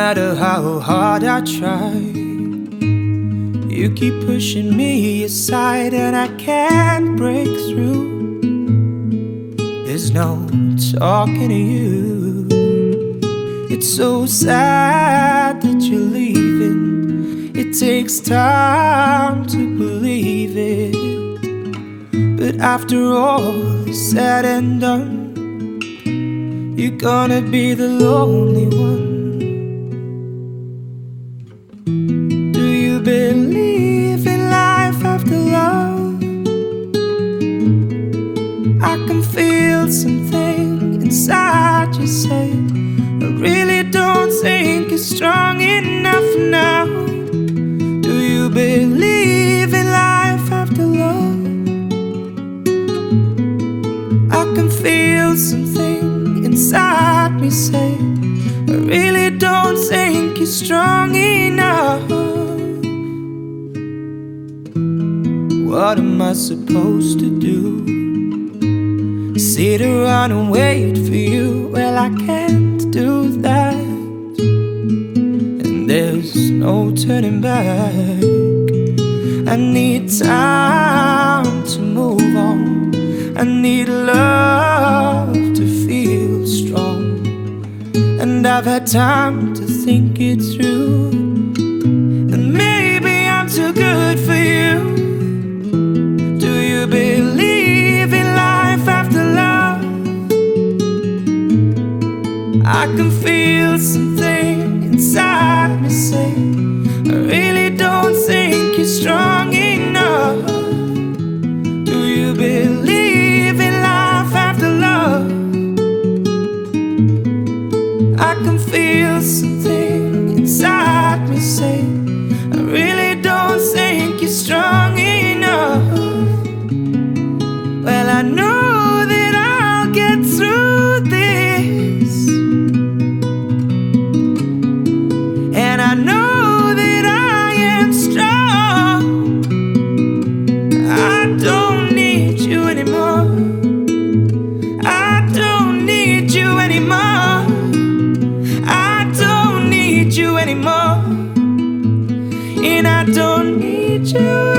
matter how hard I try, you keep pushing me aside and I can't break through. There's no talking to you. It's so sad that you're leaving. It takes time to believe it, but after all is said and done, you're gonna be the lonely one. Do you believe in life after love? I can feel something inside you say, I really don't think you're strong enough now. Do you believe in life after love? I can feel something inside me say, I really don't think you're strong enough. What am I supposed to do? Sit around and wait for you? Well, I can't do that, and there's no turning back. I need time to move on. I need love to feel strong, and I've had time to think it through. And maybe I'm too good for you. Do you believe in life after love? I can feel something inside me say, I really don't think you're strong enough. Do you believe in life after love? I can feel something inside me say, I really don't think you're strong enough. Well, I know that I'll get through this, and I know that I am strong. I don't need you anymore. I don't need you anymore. I don't need you anymore, and I don't need you